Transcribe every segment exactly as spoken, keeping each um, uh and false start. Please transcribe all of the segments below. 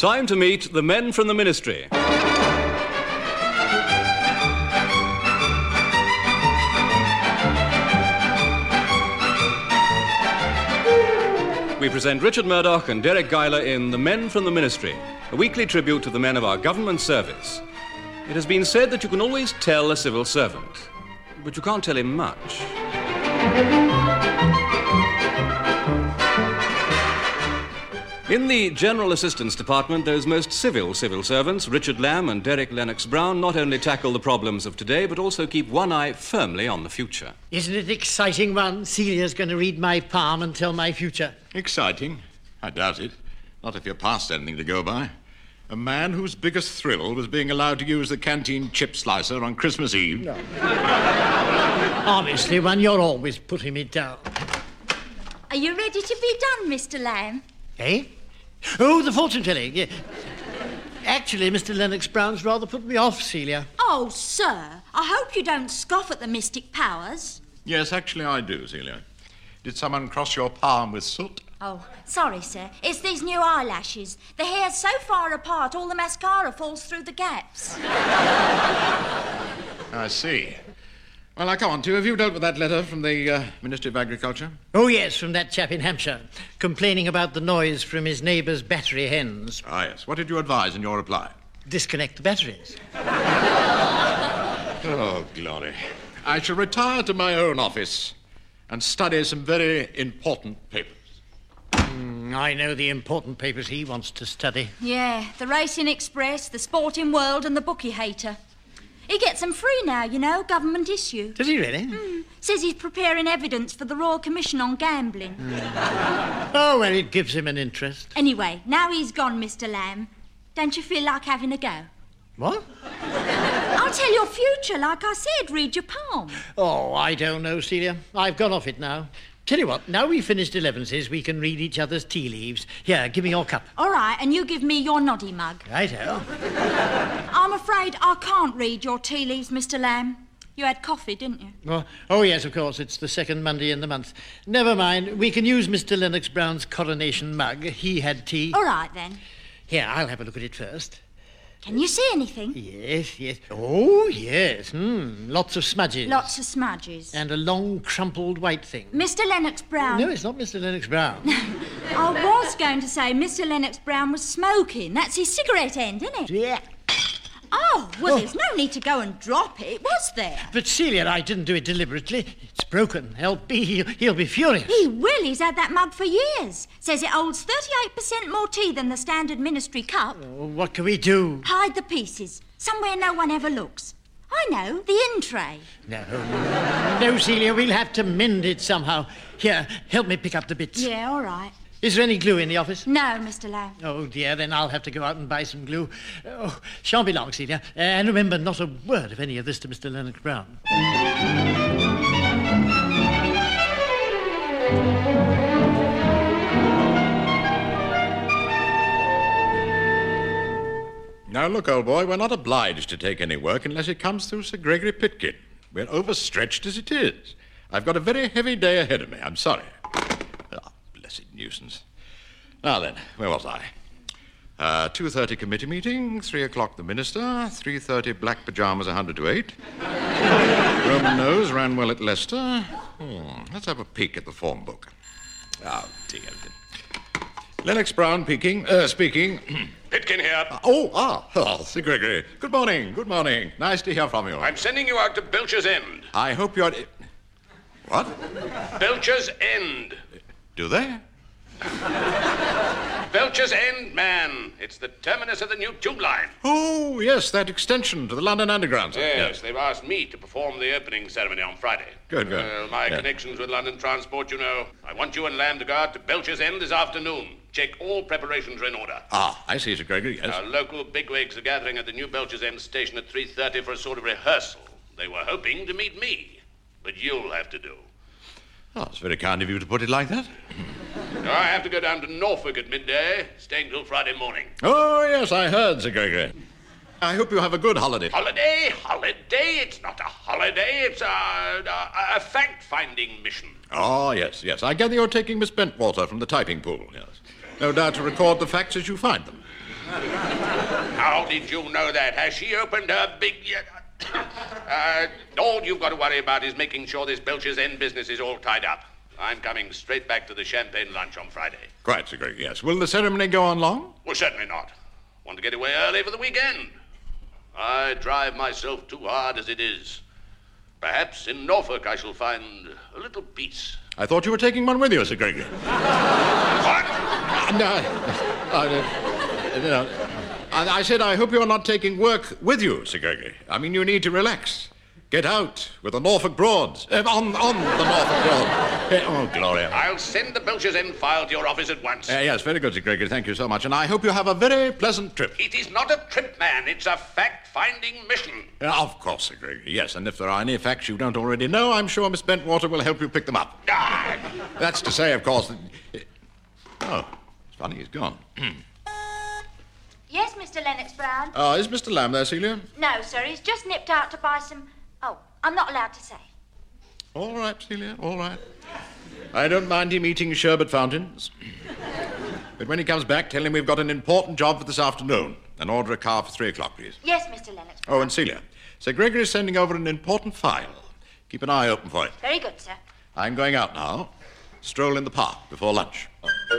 time to meet the men from the Ministry. We present Richard Murdoch and Derek Guyler in The Men from the Ministry, a weekly tribute to the men of our government service. It has been said that you can always tell a civil servant, but you can't tell him much. In the General Assistance Department, those most civil civil servants, Richard Lamb and Derek Lennox Brown, not only tackle the problems of today, but also keep one eye firmly on the future. Isn't it exciting, Ron? Celia's going to read my palm and tell my future. Exciting? I doubt it. Not if you're past anything to go by. A man whose biggest thrill was being allowed to use the canteen chip slicer on Christmas Eve. No. Honestly, Ron, you're always putting me down. Are you ready to be done, Mister Lamb? Eh? Oh, the fortune-telling. Yeah. Actually, Mister Lennox Brown's rather put me off, Celia. Oh, sir, I hope you don't scoff at the mystic powers. Yes, actually I do, Celia. Did someone cross your palm with soot? Oh, sorry, sir. It's these new eyelashes. The hair's so far apart, all the mascara falls through the gaps. I see. Well, now, come on, Two. Have you dealt with that letter from the uh, Ministry of Agriculture? Oh, yes, from that chap in Hampshire, complaining about the noise from his neighbour's battery hens. Ah, yes. What did you advise in your reply? Disconnect the batteries. Oh, glory. I shall retire to my own office and study some very important papers. Mm, I know the important papers he wants to study. Yeah, the Racing Express, the Sporting World and the Bookie Hater. He gets them free now, you know, government issue. Does he really? Mm. Says he's preparing evidence for the Royal Commission on Gambling. Mm. Oh, well, it gives him an interest. Anyway, now he's gone, Mister Lamb. Don't you feel like having a go? What? I'll tell your future, like I said, read your palm. Oh, I don't know, Celia. I've gone off it now. Tell you what, now we've finished elevenses, we can read each other's tea leaves. Here, give me your cup. All right, and you give me your noddy mug. Righto. I'm afraid I can't read your tea leaves, Mister Lamb. You had coffee, didn't you? Oh, oh, yes, of course. It's the second Monday in the month. Never mind. We can use Mister Lennox Brown's coronation mug. He had tea. All right, then. Here, I'll have a look at it first. Can you see anything? Yes, yes. Oh, yes. Hmm. Lots of smudges. Lots of smudges. And a long, crumpled white thing. Mister Lennox Brown. No, it's not Mister Lennox Brown. I was going to say Mister Lennox Brown was smoking. That's his cigarette end, isn't it? Yeah. Oh, well, Oh. there's no need to go and drop it, was there? But, Celia, I didn't do it deliberately. It's broken. Help be. He'll, he'll be furious. He will. He's had that mug for years. Says it holds thirty-eight percent more tea than the standard ministry cup. Oh, what can we do? Hide the pieces. Somewhere no one ever looks. I know, the in tray. No, no, Celia, we'll have to mend it somehow. Here, help me pick up the bits. Yeah, all right. Is there any glue in the office? No, Mister Lamb. Oh, dear, then I'll have to go out and buy some glue. Oh, shan't be long, Celia. And remember, not a word of any of this to Mister Lennox Brown. Now, look, old boy, we're not obliged to take any work unless it comes through Sir Gregory Pitkin. We're overstretched as it is. I've got a very heavy day ahead of me. I'm sorry. Ah, blessed nuisance. Now then, where was I? Uh, two thirty committee meeting, three o'clock the minister, three thirty black pyjamas, one hundred to eight. Roman nose ran well at Leicester. Hmm, let's have a peek at the form book. Oh, dear. Lennox Brown peeking, uh, speaking. Pitkin here. Uh, oh, ah, oh, Sir Gregory. Good morning, good morning. Nice to hear from you. I'm sending you out to Belcher's End. I hope you're... What? Belcher's End. Do they? Belcher's End, man. It's the terminus of the new tube line. Oh, yes, that extension to the London Underground. Sir. Yes, they've asked me to perform the opening ceremony on Friday. Good, good. Well, my Yeah. connections with London Transport, you know. I want you and Lamb to go out to Belcher's End this afternoon. Check all preparations are in order. Ah, I see, Sir Gregory, yes. Our local bigwigs are gathering at the new Belcher's End station at three thirty for a sort of rehearsal. They were hoping to meet me, but you'll have to do. Oh, it's very kind of you to put it like that. Now, I have to go down to Norfolk at midday, staying till Friday morning. Oh, yes, I heard, Sir Gregory. I hope you have a good holiday. Holiday? Holiday? It's not a holiday. It's a, a, a fact-finding mission. Oh, yes, yes. I gather you're taking Miss Bentwater from the typing pool, yes. No doubt to record the facts as you find them. How did you know that? Has she opened her big... uh, all you've got to worry about is making sure this Belcher's End business is all tied up. I'm coming straight back to the champagne lunch on Friday. Quite so great, yes. Will the ceremony go on long? Well, certainly not. Want to get away early for the weekend. I drive myself too hard as it is. Perhaps in Norfolk I shall find a little peace. I thought you were taking one with you, Sir Gregory. What? Uh, no, uh, uh, no. I, I said I hope you're not taking work with you, Sir Gregory. I mean, you need to relax. Get out with the Norfolk Broads. Uh, on, on the Norfolk Broad. Uh, oh, Gloria. I'll send the Belcher's End file to your office at once. Uh, yes, very good, Sir Gregory. Thank you so much. And I hope you have a very pleasant trip. It is not a trip, man. It's a fact-finding mission. Uh, of course, Sir Gregory. Yes, and if there are any facts you don't already know, I'm sure Miss Bentwater will help you pick them up. Ah. That's to say, of course, that... Oh, it's funny, he's gone. Yes, Mister Lennox Brown? Oh, is Mister Lamb there, Celia? No, sir, he's just nipped out to buy some... Oh, I'm not allowed to say. All right, Celia, all right. I don't mind him eating sherbet fountains. But when he comes back, tell him we've got an important job for this afternoon. And order a car for three o'clock, please. Yes, Mister Lennox Brown. Oh, and Celia, Sir Gregory is sending over an important file. Keep an eye open for it. Very good, sir. I'm going out now. Stroll in the park before lunch.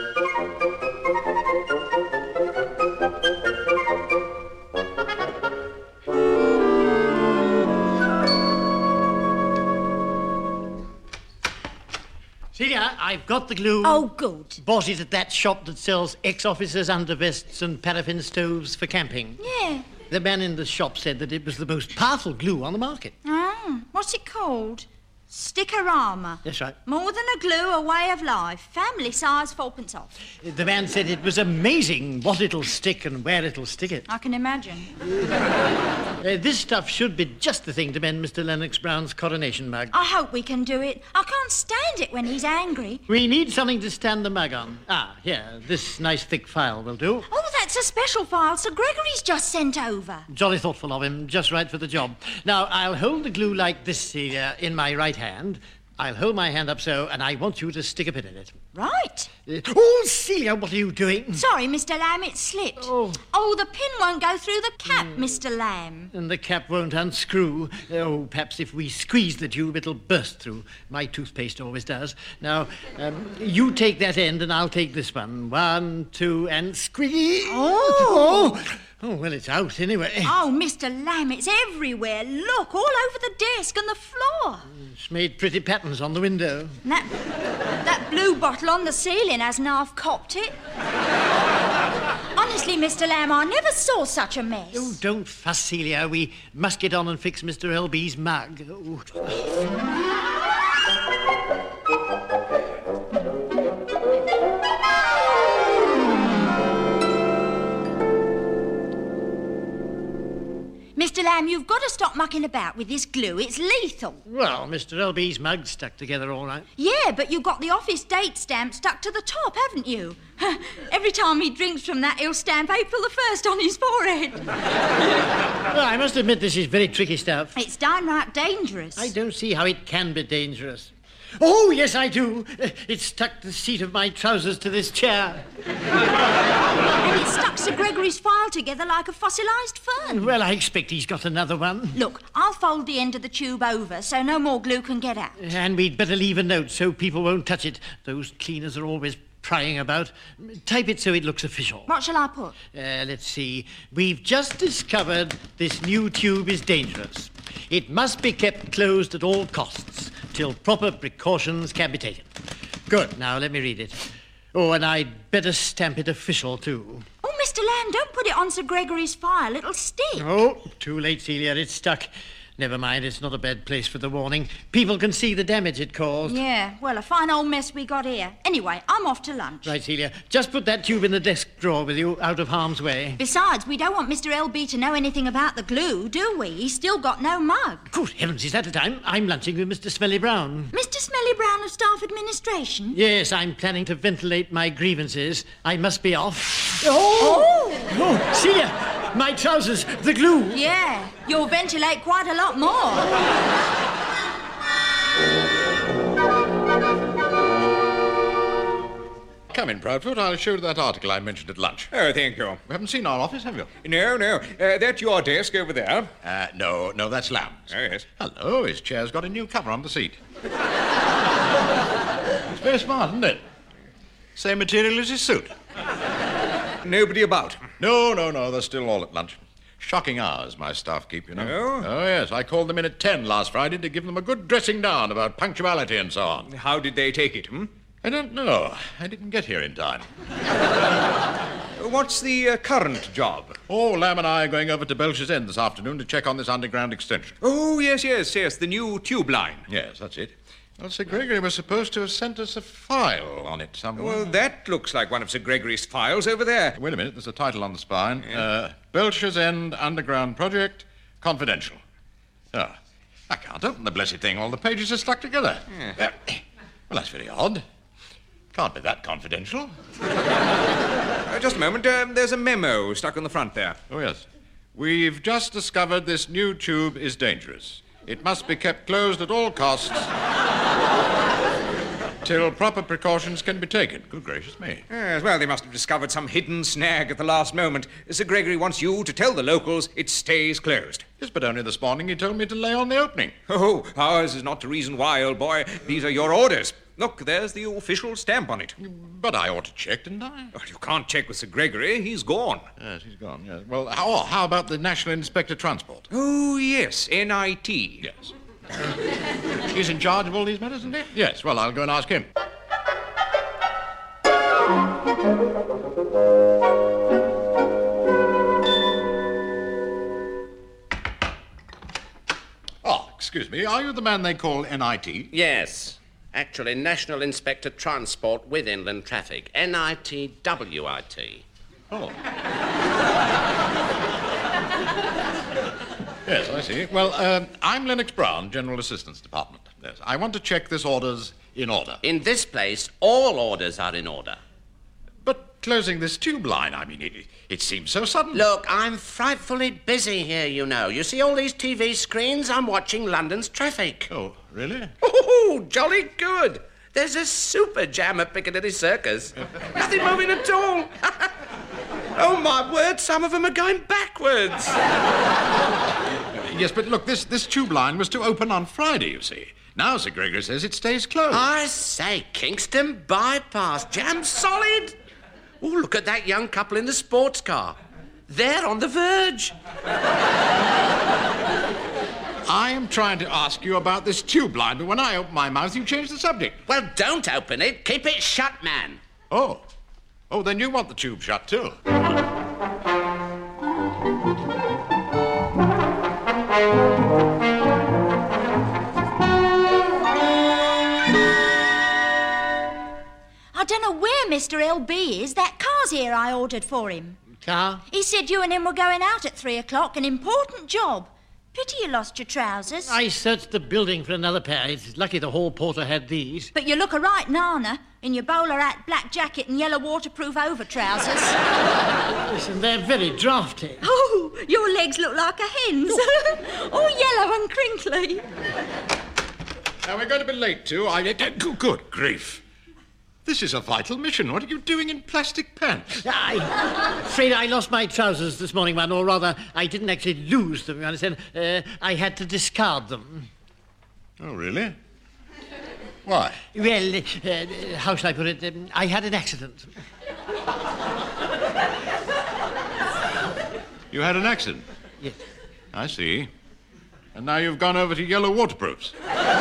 Celia, I've got the glue. Oh, good. Bought it at that shop that sells ex-officers' undervests and paraffin stoves for camping. Yeah. The man in the shop said that it was the most powerful glue on the market. Oh, what's it called? Stickerama. That's right. More than a glue, a way of life. Family size, fourpence off. The man said it was amazing what it'll stick and where it'll stick it. I can imagine. Uh, this stuff should be just the thing to mend Mister Lennox Brown's coronation mug. I hope we can do it. I can't stand it when he's angry. We need something to stand the mug on. Ah, here, this nice thick file will do. Oh, that's a special file Sir Gregory's just sent over. Jolly thoughtful of him, just right for the job. Now, I'll hold the glue like this, Celia, in my right hand. I'll hold my hand up so, and I want you to stick a pin in it. Right. Uh, oh, Celia, what are you doing? Sorry, Mister Lamb, it slipped. Oh. Oh, the pin won't go through the cap, Mister Lamb. And the cap won't unscrew. Oh, perhaps if we squeeze the tube, it'll burst through. My toothpaste always does. Now, um, you take that end, and I'll take this one. One, two, and squeeze. Oh. Oh, oh well, it's out anyway. Oh, Mister Lamb, it's everywhere. Look, all over the desk and the floor. It's made pretty patterns on the window. And that, that blue bottle on the ceiling hasn't half copped it. Honestly, Mister Lamb, I never saw such a mess. Oh, don't fuss, Celia. We must get on and fix Mister L B's mug. Oh. Mister Lamb, you've got to stop mucking about with this glue. It's lethal. Well, Mister L B's mug's stuck together all right. Yeah, but you've got the office date stamp stuck to the top, haven't you? Every time he drinks from that, he'll stamp April the first on his forehead. Well, I must admit this is very tricky stuff. It's downright dangerous. I don't see how it can be dangerous. Oh, yes, I do. It stuck the seat of my trousers to this chair. And it stuck Sir Gregory's file together like a fossilised fern. Well, I expect he's got another one. Look, I'll fold the end of the tube over so no more glue can get out. And we'd better leave a note so people won't touch it. Those cleaners are always prying about. Type it so it looks official. What shall I put? Uh, let's see. We've just discovered this new tube is dangerous. It must be kept closed at all costs till proper precautions can be taken. Good. Now, let me read it. Oh, and I'd better stamp it official, too. Oh, Mister Lamb, don't put it on Sir Gregory's file. It'll stick. Oh, too late, Celia. It's stuck. Never mind, it's not a bad place for the warning. People can see the damage it caused. Yeah, well, a fine old mess we got here. Anyway, I'm off to lunch. Right, Celia. Just put that tube in the desk drawer with you, out of harm's way. Besides, we don't want Mister L B to know anything about the glue, do we? He's still got no mug. Good heavens, is that the time? I'm lunching with Mister Smelly Brown. Mister Smelly Brown of Staff Administration? Yes, I'm planning to ventilate my grievances. I must be off. Oh! Oh! Oh, Celia! My trousers, the glue. Yeah, you'll ventilate quite a lot more. Come come in, Proudfoot. I'll show you that article I mentioned at lunch. Oh, thank you. You haven't seen our office, have you? No, no. Uh, that's your desk over there. Uh, no, no, that's Lamb's. Oh, yes. Hello, his chair's got a new cover on the seat. It's very smart, isn't it? Same material as his suit. Nobody about. No, no, no, they're still all at lunch. Shocking hours my staff keep, you know. Oh? Oh, yes. I called them in at ten last Friday to give them a good dressing down about punctuality and so on. How did they take it, hmm? I don't know. I didn't get here in time. What's the uh, current job? Oh, Lamb and I are going over to Belcher's End this afternoon to check on this underground extension. Oh, yes, yes, yes, the new tube line. Yes, that's it. Well, Sir Gregory was supposed to have sent us a file on it somewhere. Well, that looks like one of Sir Gregory's files over there. Wait a minute, there's a title on the spine. Uh, Belcher's End Underground Project, Confidential. Oh, I can't open the blessed thing. All the pages are stuck together. Yeah. Uh, well, that's very odd. Can't be that confidential. Uh, just a moment. Um, there's a memo stuck on the front there. Oh, yes. We've just discovered this new tube is dangerous. It must be kept closed at all costs till proper precautions can be taken. Good gracious me. Yes, well, they must have discovered some hidden snag at the last moment. Sir Gregory wants you to tell the locals it stays closed. Yes, but only this morning he told me to lay on the opening. Oh, ours is not to reason why, old boy. These are your orders. Look, there's the official stamp on it. But I ought to check, didn't I? Well, you can't check with Sir Gregory. He's gone. Yes, he's gone, yes. Well, how, oh, how about the National Inspector Transport? Oh, yes, N I T. Yes. He's in charge of all these matters, isn't he? Yes, well, I'll go and ask him. Oh, excuse me, are you the man they call N I T? Yes. Actually, National Inspector Transport with Inland Traffic. N I T W I T. Oh. Yes, I see. Well, um, I'm Lennox Brown, General Assistance Department. Yes, I want to check this order's in order. In this place, all orders are in order. But closing this tube line, I mean, it, it seems so sudden. Look, I'm frightfully busy here, you know. You see all these T V screens? I'm watching London's traffic. Oh, really? Oh, jolly good. There's a super jam at Piccadilly Circus. Nothing moving at all. Oh, my word, some of them are going backwards. Yes, but look, this, this tube line was to open on Friday, you see. Now Sir Gregory says it stays closed. I say, Kingston Bypass, jam solid. Oh, look at that young couple in the sports car. They're on the verge. I am trying to ask you about this tube line, but when I open my mouth, you change the subject. Well, don't open it. Keep it shut, man. Oh. Oh, then you want the tube shut, too. I don't know where Mister L B is. That car's here I ordered for him. Car? He said you and him were going out at three o'clock. An important job. Pity you lost your trousers. I searched the building for another pair. It's lucky the hall porter had these. But you look a right nana in your bowler hat, black jacket and yellow waterproof over trousers. Listen, they're very drafty. Oh, your legs look like a hen's. All yellow and crinkly. Now, we're going to be late, too. I... Good, good grief. This is a vital mission. What are you doing in plastic pants? I'm afraid I lost my trousers this morning, man, or rather, I didn't actually lose them, you understand. Uh, I had to discard them. Oh, really? Why? Well, uh, how shall I put it? Um, I had an accident. You had an accident? Yes. I see. And now you've gone over to yellow waterproofs.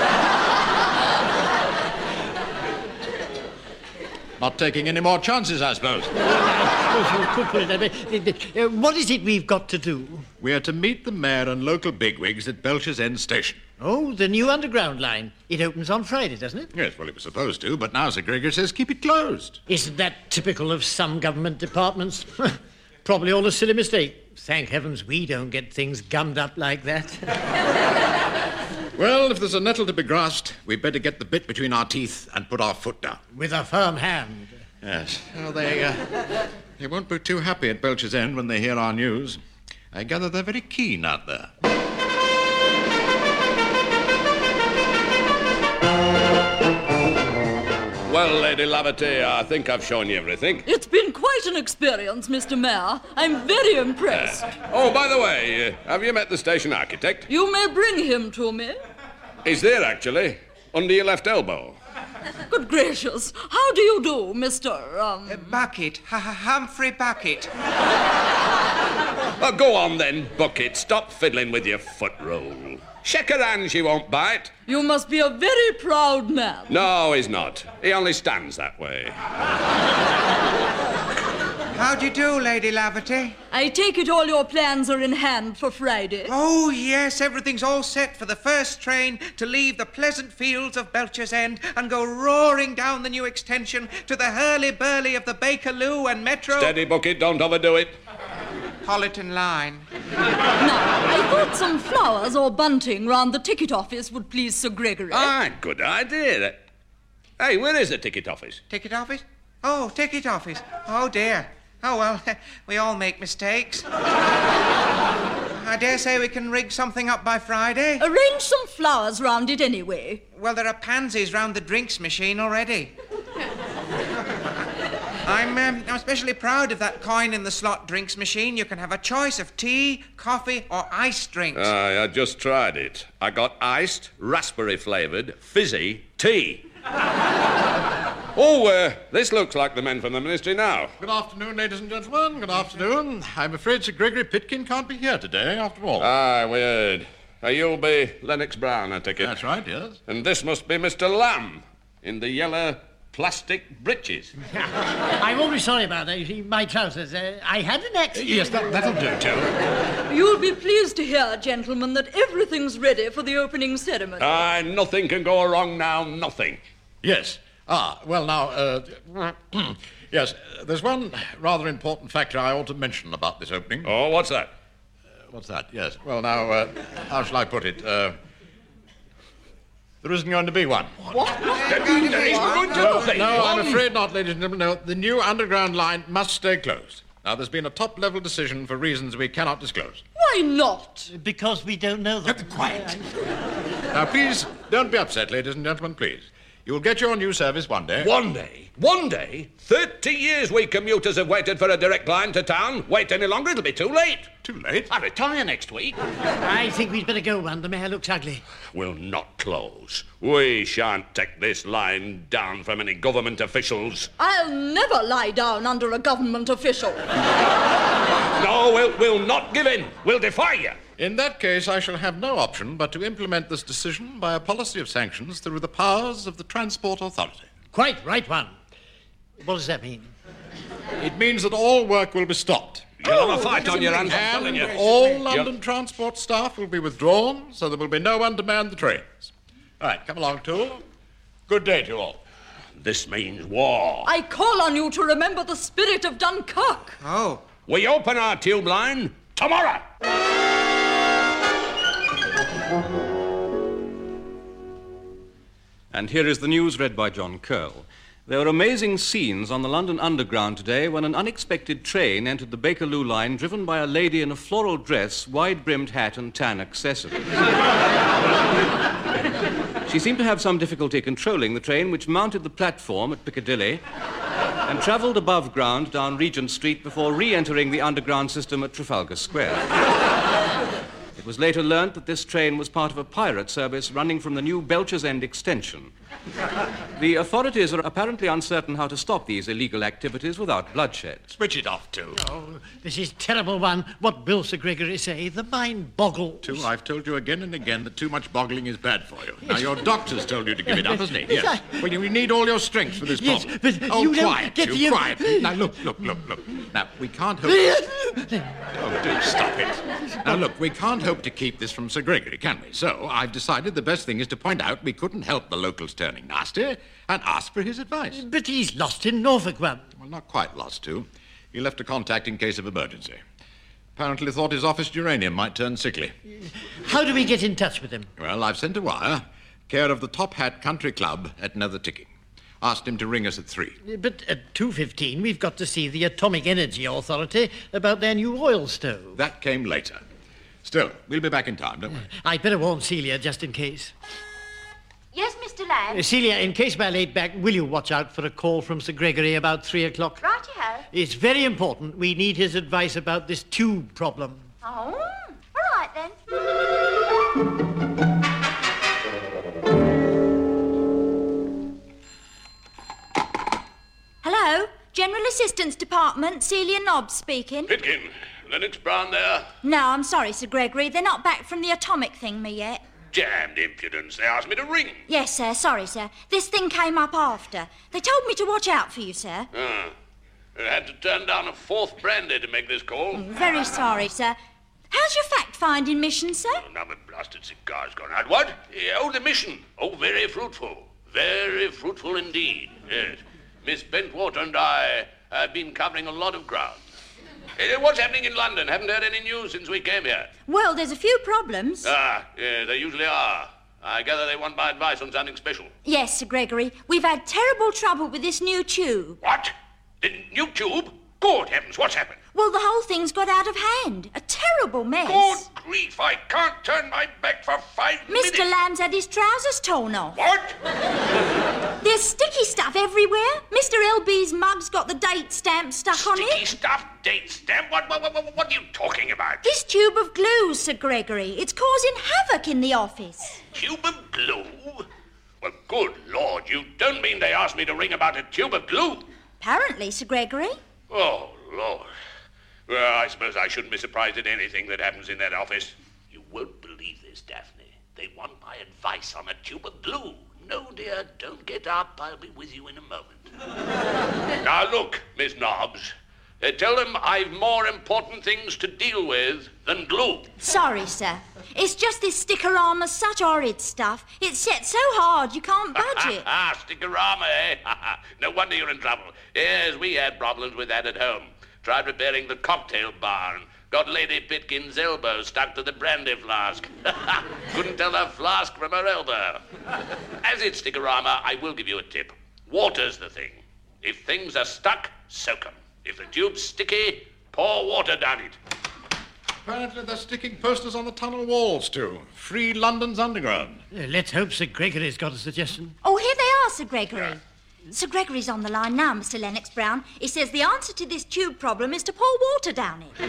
Not taking any more chances, I suppose. Oh, you could put it that way. Uh, what is it we've got to do? We're to meet the mayor and local bigwigs at Belcher's End Station. Oh, the new underground line. It opens on Friday, doesn't it? Yes, well, it was supposed to, but now Sir Gregory says keep it closed. Isn't that typical of some government departments? Probably all a silly mistake. Thank heavens we don't get things gummed up like that. Well, if there's a nettle to be grasped, we'd better get the bit between our teeth and put our foot down. With a firm hand. Yes. Well, they, uh, they won't be too happy at Belcher's End when they hear our news. I gather they're very keen out there. Well, Lady Laverty, I think I've shown you everything. It's been quite an experience, Mister Mayor. I'm very impressed. Uh, oh, by the way, uh, have you met the station architect? You may bring him to me. He's there, actually, under your left elbow. Good gracious. How do you do, Mister Um... Uh, Bucket. H- Humphrey Bucket. Oh, go on then, Bucket. Stop fiddling with your foot roll. Shake her hand, she won't bite. You must be a very proud man. No, he's not. He only stands that way. How do you do, Lady Laverty? I take it all your plans are in hand for Friday. Oh, yes, everything's all set for the first train to leave the pleasant fields of Belcher's End and go roaring down the new extension to the hurly-burly of the Bakerloo and Metro... Steady, Bucket, don't overdo it. Politan Line. Now, I thought some flowers or bunting round the ticket office would please Sir Gregory. Ah, good idea. Hey, where is the ticket office? Ticket office? Oh, ticket office. Oh, dear. Oh, well, we all make mistakes. I dare say we can rig something up by Friday. Arrange some flowers round it anyway. Well, there are pansies round the drinks machine already. I'm, um, I'm especially proud of that coin in the slot drinks machine. You can have a choice of tea, coffee, or iced drinks. Aye, I just tried it. I got iced, raspberry-flavoured, fizzy tea. Oh, uh, this looks like the men from the ministry now. Good afternoon, ladies and gentlemen. Good afternoon. I'm afraid Sir Gregory Pitkin can't be here today, after all. Aye, we heard. Uh, you'll be Lennox Brown, I take it. That's right, yes. And this must be Mister Lamb in the yellow plastic breeches. I'm awfully sorry about that. You see, my trousers. Uh, I had an accident. Yes, that, that'll do, too. You'll be pleased to hear, gentlemen, that everything's ready for the opening ceremony. Aye, nothing can go wrong now, nothing. Yes. Ah, well, now, uh, yes, uh, there's one rather important factor I ought to mention about this opening. Oh, what's that? Uh, what's that? Yes. Well, now, uh, how shall I put it? Uh, there isn't going to be one. What? There isn't going to be No, one? I'm afraid not, ladies and gentlemen. No, the new underground line must stay closed. Now, there's been a top-level decision for reasons we cannot disclose. Why not? Because we don't know them. Quiet. Now, please, don't be upset, ladies and gentlemen, please. You'll get your new service one day. One day? One day? Thirty years we commuters have waited for a direct line to town. Wait any longer, it'll be too late. Too late? I retire next week. I think we'd better go, one. The mayor looks ugly. We'll not close. We shan't take this line down from any government officials. I'll never lie down under a government official. No, we'll, we'll not give in. We'll defy you. In that case, I shall have no option but to implement this decision by a policy of sanctions through the powers of the Transport Authority. Quite right, one. What does that mean? It means that all work will be stopped. You'll have a fight on your hands, I'm telling you. And all London transport staff will be withdrawn, so there will be no one to man the trains. All right, come along, Toole. Good day to you all. This means war. I call on you to remember the spirit of Dunkirk. Oh. We open our tube line tomorrow. And here is the news read by John Curl. There were amazing scenes on the London Underground today when an unexpected train entered the Bakerloo line driven by a lady in a floral dress, wide-brimmed hat and tan accessories. She seemed to have some difficulty controlling the train, which mounted the platform at Piccadilly and travelled above ground down Regent Street before re-entering the underground system at Trafalgar Square. It was later learnt that this train was part of a pirate service running from the new Belcher's End extension. The authorities are apparently uncertain how to stop these illegal activities without bloodshed. Switch it off, Toole. Oh, this is terrible, one. What will Sir Gregory say? The mind boggles. Toole, I've told you again and again that too much boggling is bad for you. Now, your doctor's told you to give it up, hasn't he? Yes. Well, you need all your strength for this Yes, problem. but oh, you don't quiet, get you, the- quiet. Now, look, look, look, look. Now, we can't hope... Oh, do stop it. Now, look, we can't hope to keep this from Sir Gregory, can we? So, I've decided the best thing is to point out we couldn't help the locals turning nasty and ask for his advice. But he's lost in Norfolk, one. Well, not quite lost, too. He left a contact in case of emergency. Apparently thought his office geranium might turn sickly. How do we get in touch with him? Well, I've sent a wire, care of the Top Hat Country Club at Nether Ticking. Asked him to ring us at three. But at two fifteen, we've got to see the Atomic Energy Authority about their new oil stove. That came later. Still, we'll be back in time, don't we? I'd better warn Celia just in case. Yes, Mister Lamb? Uh, Celia, in case we're late back, will you watch out for a call from Sir Gregory about three o'clock? Righty-ho. It's very important. We need his advice about this tube problem. Oh, all right then. Hello, General Assistance Department, Celia Nobbs speaking. Pitkin, Lennox Brown there? No, I'm sorry, Sir Gregory. They're not back from the atomic thing me yet. Damned impudence. They asked me to ring. Yes, sir. Sorry, sir. This thing came up after. They told me to watch out for you, sir. Ah. I had to turn down a fourth brandy to make this call. Oh, very sorry, sir. How's your fact-finding mission, sir? Oh, now my blasted cigar's gone out. What? Yeah, oh, the mission. Oh, very fruitful. Very fruitful indeed. Yes. Miss Bentwater and I have been covering a lot of ground. Uh, what's happening in London? Haven't heard any news since we came here. Well, there's a few problems. Ah, yeah, they usually are. I gather they want my advice on something special. Yes, Sir Gregory. We've had terrible trouble with this new tube. What? The new tube? Good heavens, what's happened? Well, the whole thing's got out of hand. A terrible mess. Good grief, I can't turn my back for five minutes. Mister Lamb's had his trousers torn off. What? There's sticky stuff everywhere. Mister L B's mug's got the date stamp stuck on Sticky it. stuff, date stamp? What, what, what, what are you talking about? This tube of glue, Sir Gregory. It's causing havoc in the office. Tube of glue? Well, good Lord, you don't mean they asked me to ring about a tube of glue? Apparently, Sir Gregory. Oh, Lord. Well, I suppose I shouldn't be surprised at anything that happens in that office. You won't believe this, Daphne. They want my advice on a tube of glue. No, dear, don't get up. I'll be with you in a moment. Now, look, Miss Nobbs. Uh, tell them I've more important things to deal with than glue. Sorry, sir. It's just this sticker-armor's such horrid stuff. It's set so hard you can't budge it. Ah, sticker-armor, eh? No wonder you're in trouble. Yes, we had problems with that at home. Tried repairing the cocktail bar and got Lady Pitkin's elbow stuck to the brandy flask. Couldn't tell her flask from her elbow. As it's sticker-armor, I will give you a tip. Water's the thing. If things are stuck, soak 'em. If the tube's sticky, pour water down it. Apparently they're sticking posters on the tunnel walls, too. Free London's Underground. Uh, let's hope Sir Gregory's got a suggestion. Oh, here they are, Sir Gregory. Yeah. Sir Gregory's on the line now, Mister Lennox Brown. He says the answer to this tube problem is to pour water down it.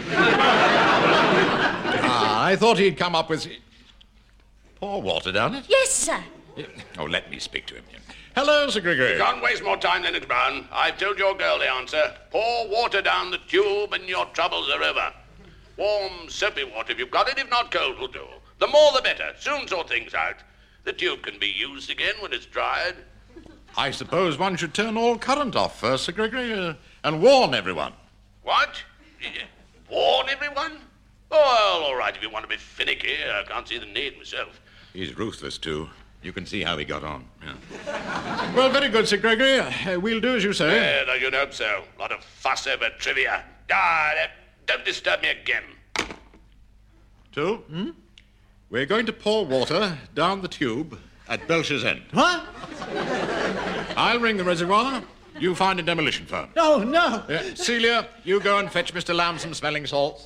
Ah, I thought he'd come up with... Pour water down it? Yes, sir. Oh, let me speak to him. Hello, Sir Gregory. Can't waste more time, Lennox Brown. I've told your girl the answer. Pour water down the tube and your troubles are over. Warm, soapy water if you've got it. If not, cold will do. The more the better. Soon sort things out. The tube can be used again when it's dried. I suppose one should turn all current off first, Sir Gregory, uh, and warn everyone. What? Warn everyone? Oh, well, all right, if you want to be finicky. I can't see the need myself. He's ruthless, too. You can see how he got on. Yeah. Well, very good, Sir Gregory. Uh, we'll do as you say. Well, I should hope so. A lot of fuss over trivia. Ah, uh, don't disturb me again. Two, hmm? We're going to pour water down the tube at Belcher's End. What? I'll ring the reservoir. You find a demolition firm. Oh, no. Uh, Celia, you go and fetch Mister Lamb some smelling salts.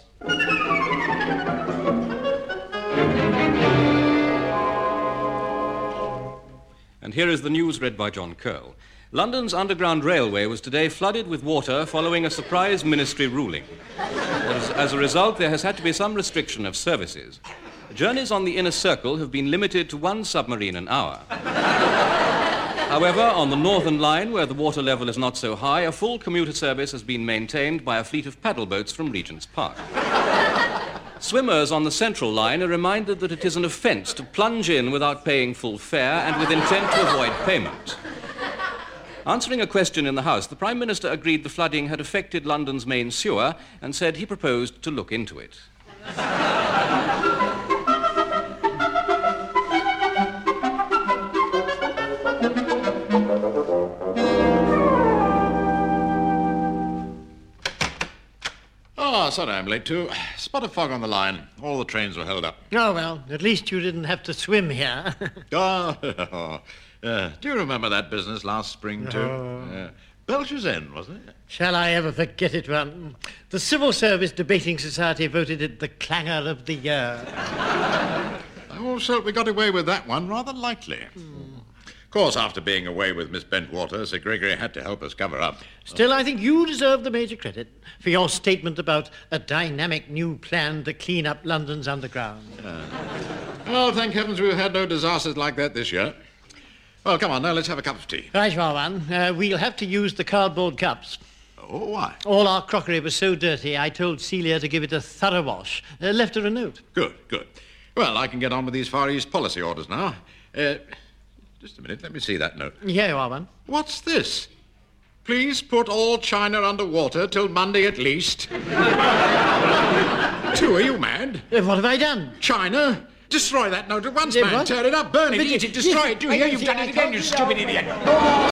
And here is the news read by John Curl. London's Underground Railway was today flooded with water following a surprise ministry ruling. As, as a result, there has had to be some restriction of services. Journeys on the inner circle have been limited to one submarine an hour. However, on the Northern Line, where the water level is not so high, a full commuter service has been maintained by a fleet of paddle boats from Regent's Park. Swimmers on the Central Line are reminded that it is an offence to plunge in without paying full fare and with intent to avoid payment. Answering a question in the House, the Prime Minister agreed the flooding had affected London's main sewer and said he proposed to look into it. Oh, sorry I'm late, too. Spot of fog on the line. All the trains were held up. Oh, well, at least you didn't have to swim here. Oh, uh, do you remember that business last spring, too? Oh. Uh, Belcher's End, wasn't it? Shall I ever forget it, Ron? The Civil Service Debating Society voted it the clangor of the year. I always felt we got away with that one rather lightly. Mm. course, after being away with Miss Bentwater, Sir Gregory had to help us cover up. Still, I think you deserve the major credit for your statement about a dynamic new plan to clean up London's underground. Uh, well, thank heavens we've had no disasters like that this year. Well, come on, now let's have a cup of tea. Right, Warwan. Uh, we'll have to use the cardboard cups. Oh, why? All our crockery was so dirty, I told Celia to give it a thorough wash. Uh, left her a note. Good, good. Well, I can get on with these Far East policy orders now. Uh, just a minute, let me see that note. Here you are, Warwan. What's this? Please put all China under water till Monday at least. Two, are you mad? Uh, what have I done? China? Destroy that note at once, Yeah, man. what? Tear it up, burn it, But eat it- it, destroy yes, it. Do you I hear? can You've see- done I it again, can't you do stupid that. idiot.